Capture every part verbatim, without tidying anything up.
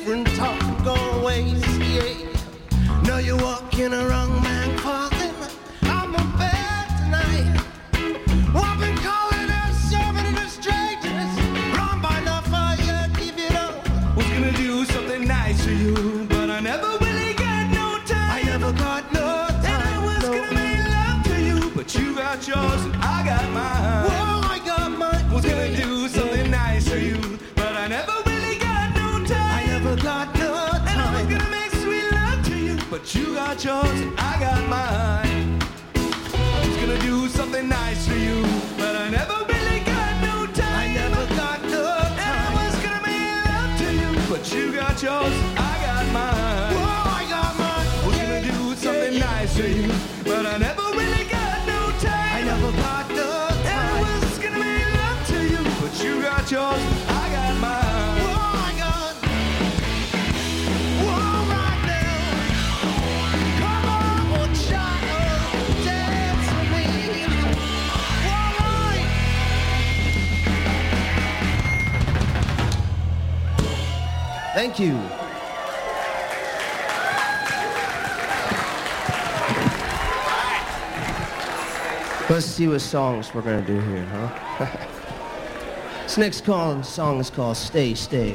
different talk going ways, yeah. No, you're walking a wrong man calling. I'm a bed tonight. I've been calling her serving to the strangers. Run by the fire, give it up. Was gonna do something nice for you, but I never really got no time. I never got no time. And I was no. gonna make love to you, but you got yours and I got mine. Whoa, I got mine. Was gonna do something nice for you, but I never really got no time. I never got no time. And I was gonna make sweet love to you, but you got yours and I got mine. I was gonna do something nice for you, but I never really got no time. I never got no time. And I was gonna make love to you, but you got yours, I got mine. Whoa, I got mine. Was gonna do something yeah, nice for you, but I never really got no time. I never got no time. And I was gonna make love to you, but you got yours, I got mine. Whoa, I got. Whoa, right now. Come on, oh child, dance with me. Whoa, right. Thank you. Let's see what songs we're gonna do here, huh? This next call, song is called Stay, Stay.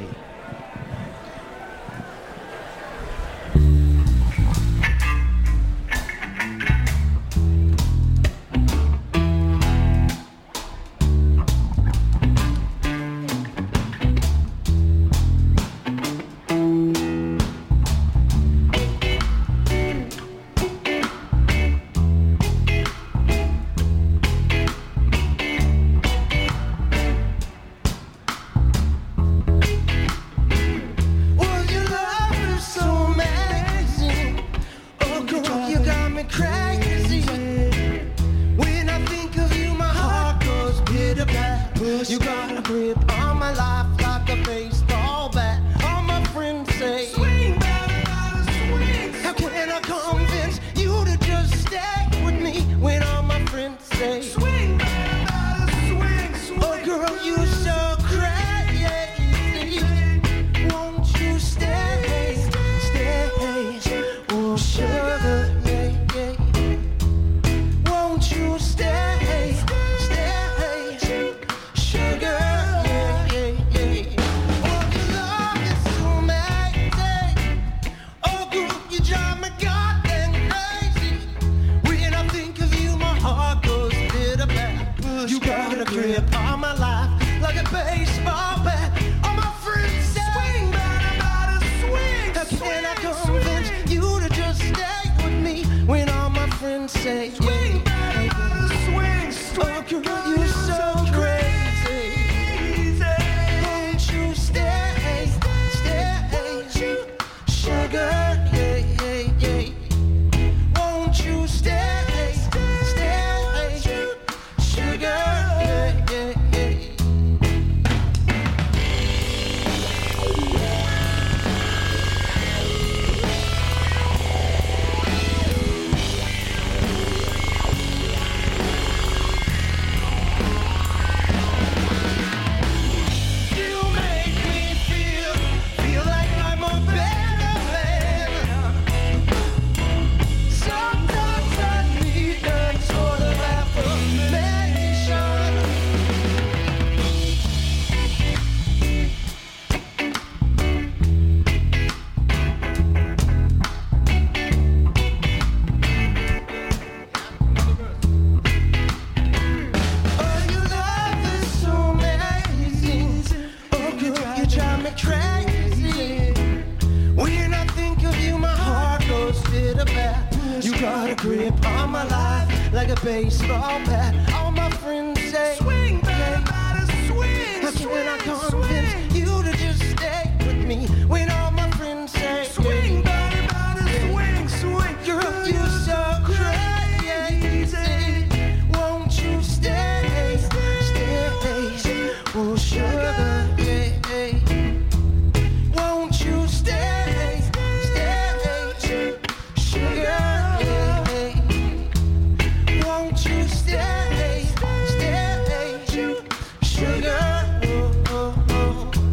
Well, your love is so amazing. Oh, girl, you got me crazy. When I think of you, my heart goes bitter back. You got a grip on my life like a baseball bat. All my friends say, swing, baby, swing. How can I convince you to just stay with me when all my friends say, swing, baby, swing, swing. Oh, girl, you so crazy. Won't you stay, stay? Oh, sugar, yeah, yeah. Won't you stay, stay? Sugar, yeah, yeah, yeah. Oh, your love is so amazing. Oh, girl, you drive me goddamn crazy. When I think of you, my heart goes bitter back. You got a grip on my life like a baseball bat. All my friends say, swing, baby, swing. How can I convince you to just stay with me when all my friends say, swing, baby, swing, swing. Oh, girl, you're so crazy. Won't you stay, stay? Sugar, yeah, yeah, yeah. Won't you stay, stay? Sugar, yeah, yeah, yeah. You make me feel, feel like I'm a better man. Sometimes I need that sort of affirmation. Oh, your love is so amazing. Oh, girl, you drive me crazy. When I think of you, my heart goes bitter back. You got a grip on my life like a baseball bat. All my friends say, swing, baby, swing. How can I convince you to just stay with me when all my friends say, swing, baby, swing, swing. Girl, you're so crazy. Won't you stay, stay? Oh, sugar, yeah. Won't you stay, stay? Sugar, yeah. Won't you stay, stay? Sugar, oh, oh, oh.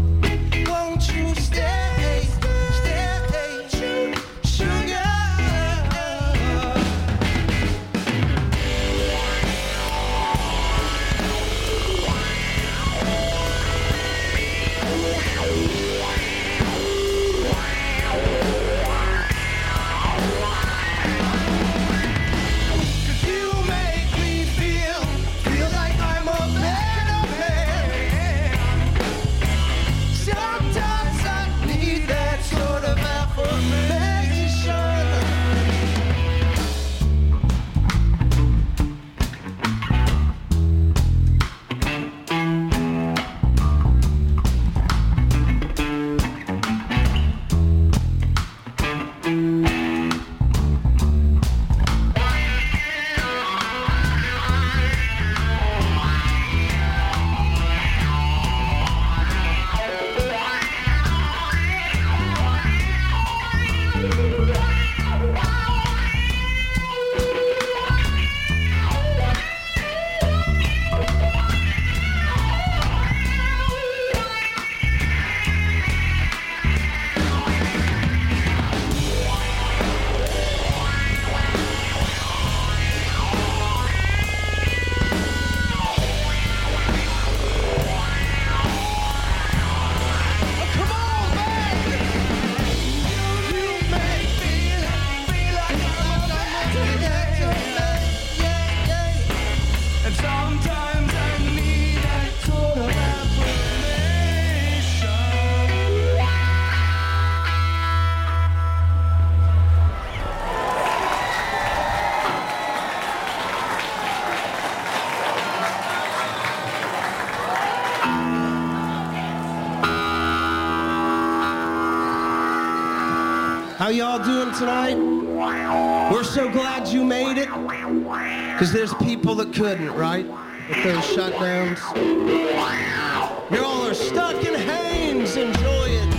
How y'all doing tonight? We're so glad you made it. Because there's people that couldn't, right? With those shutdowns. You all are stuck in Haynes. Enjoy it.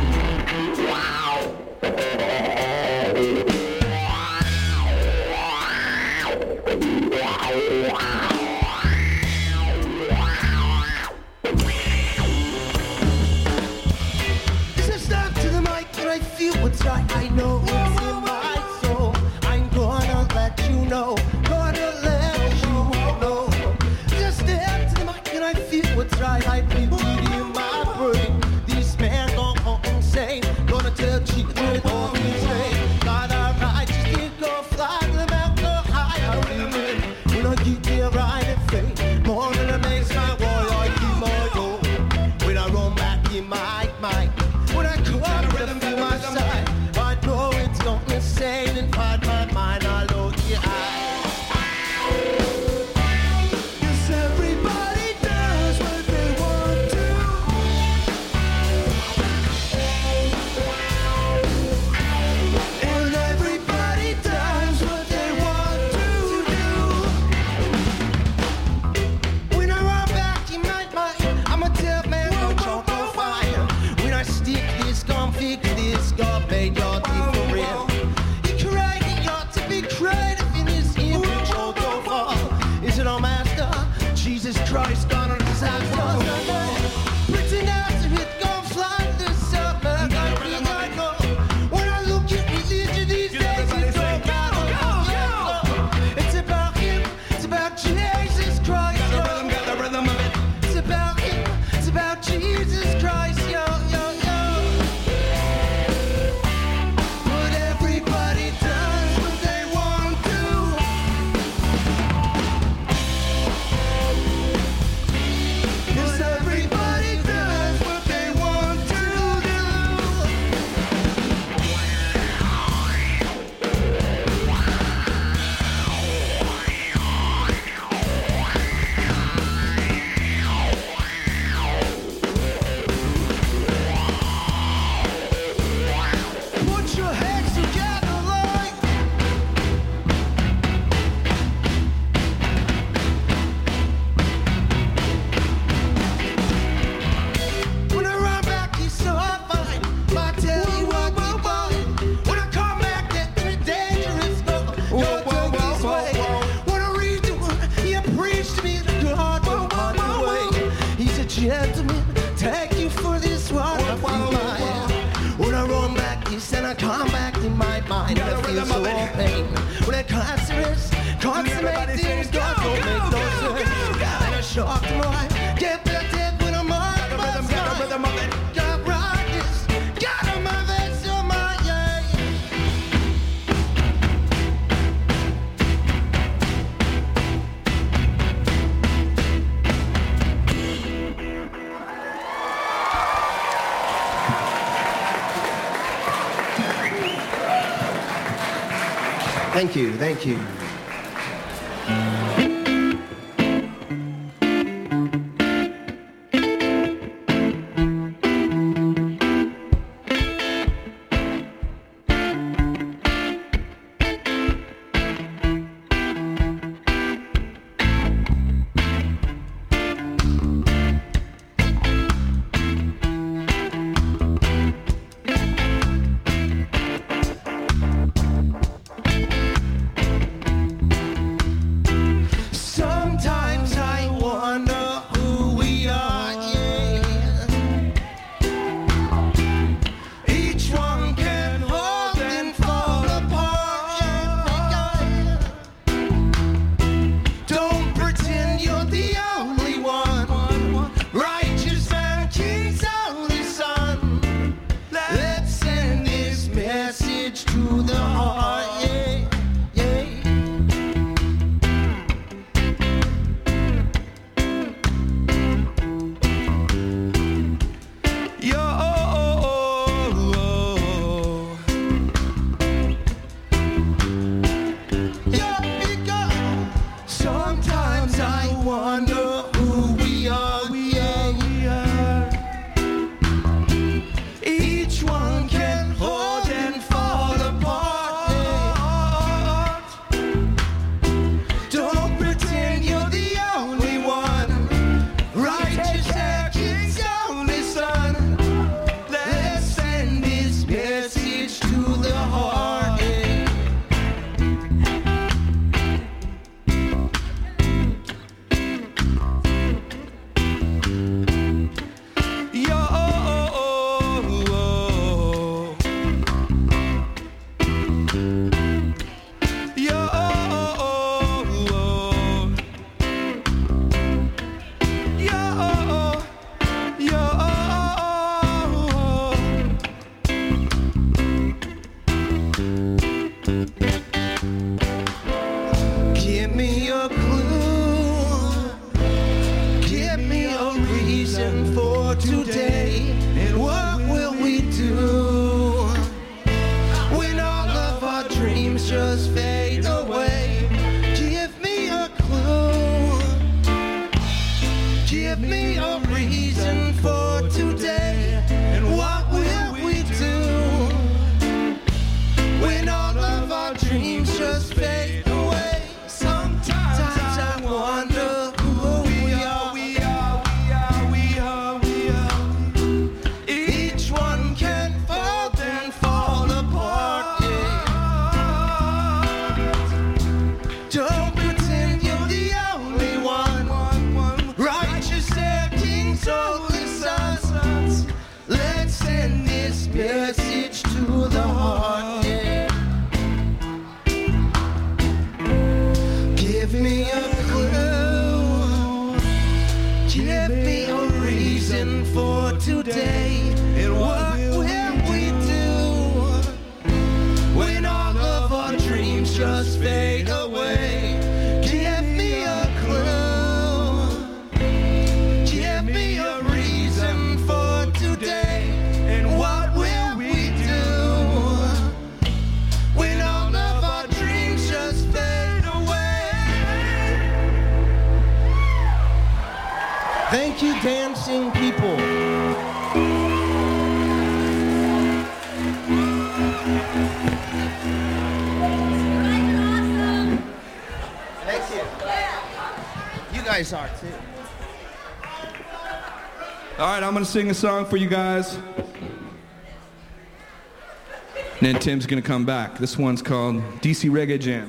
What's right, I know it's in my soul. I'm gonna let you know, gonna let you know. Just step to the mic and I feel what's right. I feel it in my brain. This man gon' go insane. Gonna tell you with all his name. Got a right, just can't go fly to the mountain high. I feel it when I get there right and fade. More than it makes my boy, I keep my goal. When I run back in my mind. When I come out of rhythm to my side, I know it's going insane and part my mind all over the eye. Yes, everybody does what they want to. And everybody does what they want to do. When I run back in my mind, I'm a dead man, no chalk or fire. When I stick this gun, fix this gun, made your teeth for real. You created, you ought to be creative in this image, oh, go far. Is it our master? Jesus Christ, gone on disaster. Pretty Nazareth, gon' fly the summer. I feel I know. When I look at religion these days, it's all about It's about him, it's about Jesus Christ. Got the rhythm, got the rhythm of it. It's about him, it's about Jesus Christ, yo, yo, yo. But everybody does what they want to. Yes, everybody does what they want to do. Put your hands together like. When I run back, he's so fine. I tell you what we want. When I come back, that's dangerous. Go, Whoa, go whoa, this whoa, way. whoa, When I read the word, you preach to me the God will find a way. He's a gentleman. Thank you for this wonderful Whoa, whoa, mind. When I run back, he said I come back in my mind. Got I the feel rhythm so of it. pain. When I cancerous, consummate Everybody things, sing, God go, don't go, make no go, sense. go, go. And I shock to my get back dead when I'm on Got the my rhythm, got the side. rhythm of it. Got rockets, got on my vest, on my yeah. Thank you, thank you. message to the heart. Yeah. Give me a clue. Give me a reason for today. And what will we do when all of our dreams just fade away? Give me a clue. Give me a reason for today. And what will we do when all of our dreams just fade away? Thank you, dancing people. Thank you. You guys are too. All right, I'm gonna sing a song for you guys. And then Tim's gonna come back. This one's called D C Reggae Jam.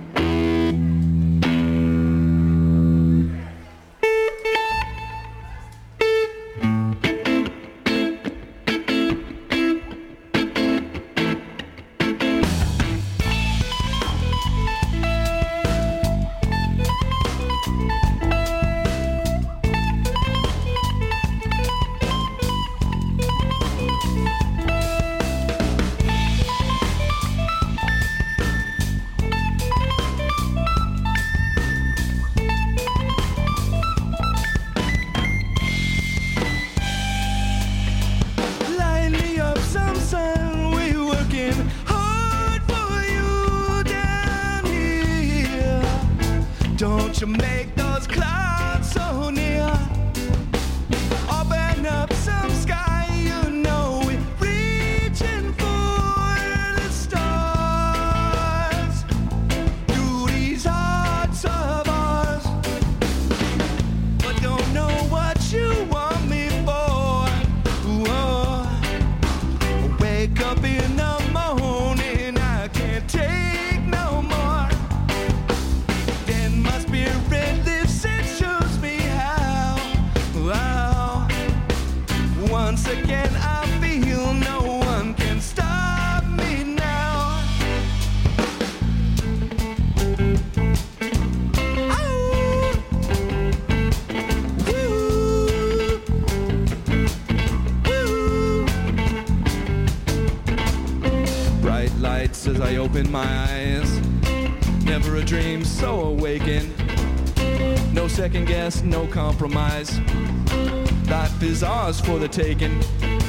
Line me up some sun, we working hard for you down here. Don't you make those clouds so near. Open up some sky, you know we're reaching for the stars. Through these hearts of ours, but don't know what you want me for. Whoa. Wake up in the morning, I can't take no more. Then my spirit lifts and shows me how. Wow. Once again I feel no one can stop me now. Oh. Woo. Woo. Bright lights as I open my eyes. Never a dream so awakened. No second guess, no compromise. Life is ours for the taking.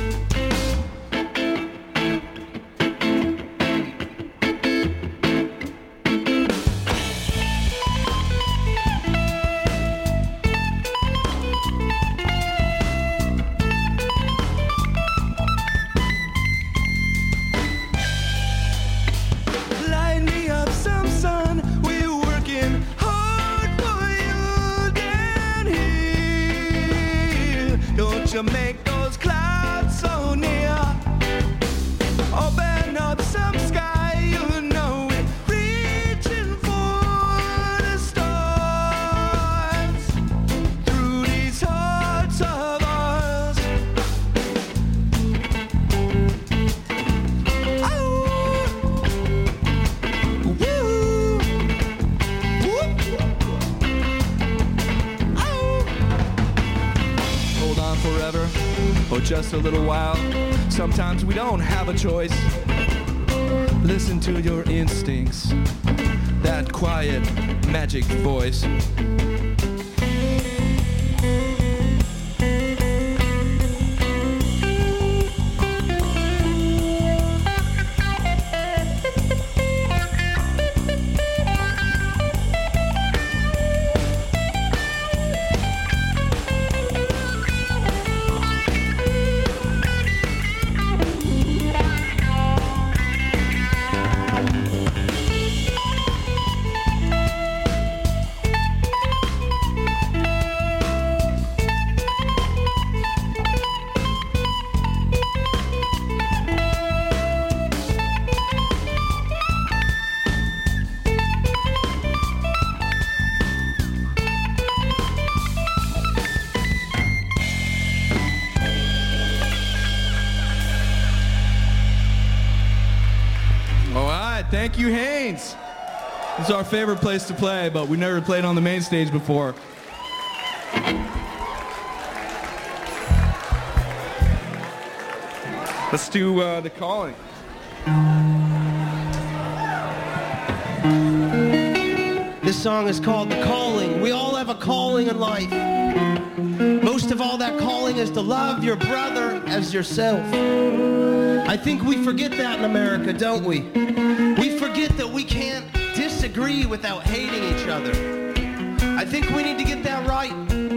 Line me up some sun, we're working hard for you down here. Don't you make those clouds so near. Open up some sky, you know we're reaching for the stars. Through these hearts of ours. Oh. Woo. Whoop. Oh. Hold on forever, or just a little while. Sometimes we don't have a choice. Listen to your instincts, that quiet, magic voice. Thank you, Haynes. It's our favorite place to play, but we never played on the main stage before. Let's do uh, The Calling. This song is called The Calling. We all have a calling in life. Most of all, that calling is to love your brother as yourself. I think we forget that in America, don't we? We forget that we can't disagree without hating each other. I think we need to get that right.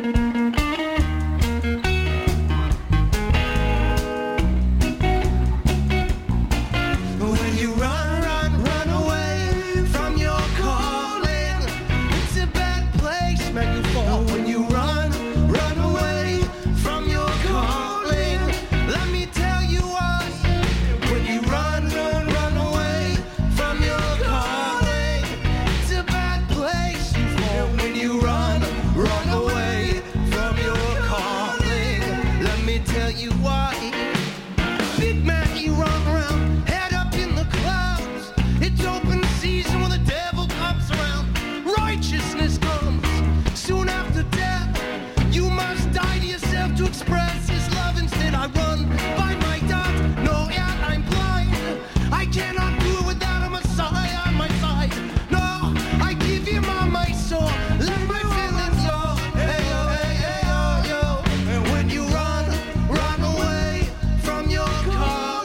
When you run, run, run away from your calling, it's a bad place, man, you fall. When you run, run away from your calling, let me tell you why. When you run, run, run away from your calling, it's a bad place, you fall. When you run, run away from your calling, let me tell you why. Big man, you run around, head up in the clouds. It's open season when the devil comes around. Righteousness comes soon after death. You must die to yourself to express his love. Instead I run by my doubts. No, yeah, I'm blind. I cannot do it without a Messiah on my side. No, I give him all my soul. Let my feelings go. Hey, yo, hey, hey, yo, yo. And when you run, run away from your calling.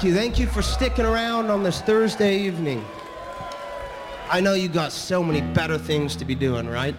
Thank you. Thank you for sticking around on this Thursday evening. I know you got so many better things to be doing, right?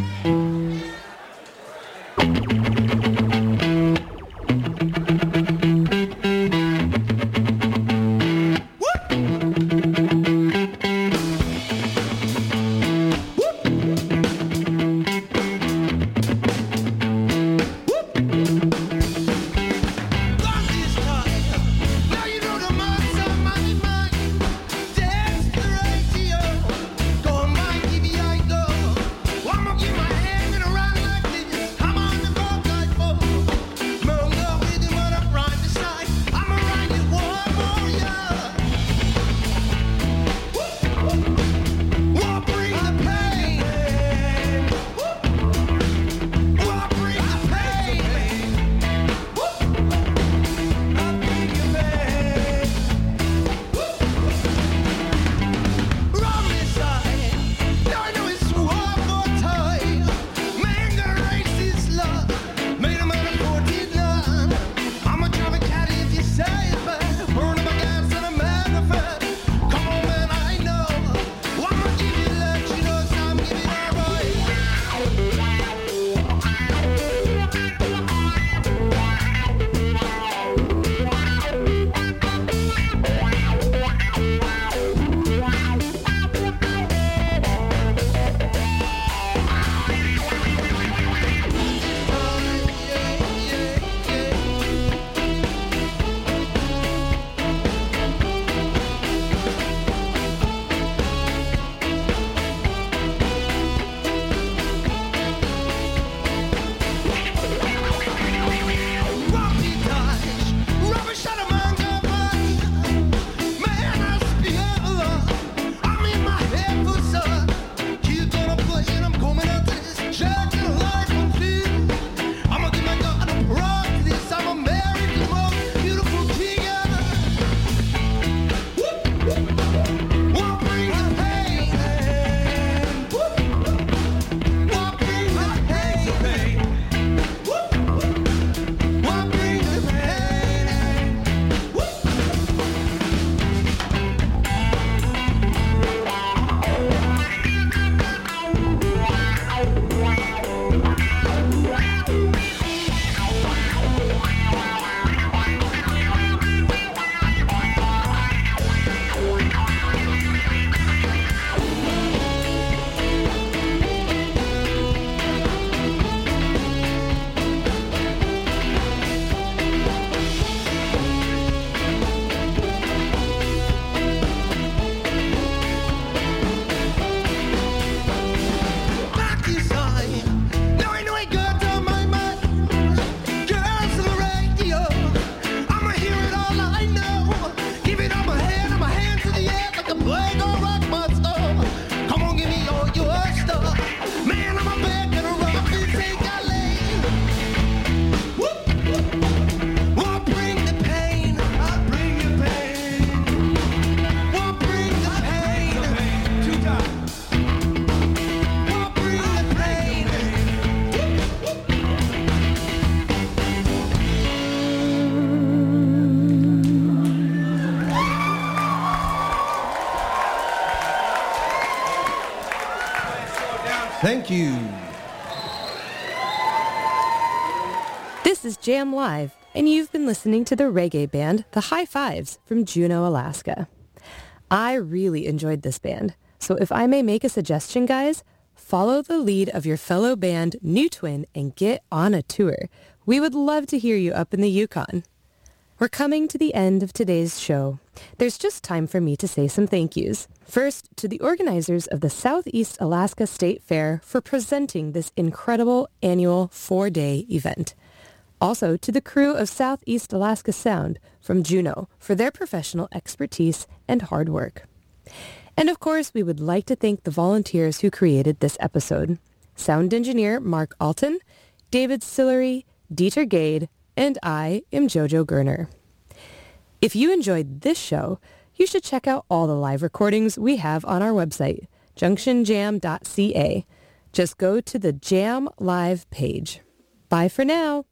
Thank you. This is Jam Live, and you've been listening to the reggae band The High Fives from Juneau, Alaska. I really enjoyed this band, so if I may make a suggestion, guys, follow the lead of your fellow band, New Twin, and get on a tour. We would love to hear you up in the Yukon. We're coming to the end of today's show. There's just time for me to say some thank yous. First, to the organizers of the Southeast Alaska State Fair for presenting this incredible annual four-day event. Also, to the crew of Southeast Alaska Sound from Juneau for their professional expertise and hard work. And of course, we would like to thank the volunteers who created this episode. Sound engineer Mark Alton, David Sillery, Dieter Gade, and I am Jojo Gerner. If you enjoyed this show, you should check out all the live recordings we have on our website, junction jam dot c a. Just go to the Jam Live page. Bye for now.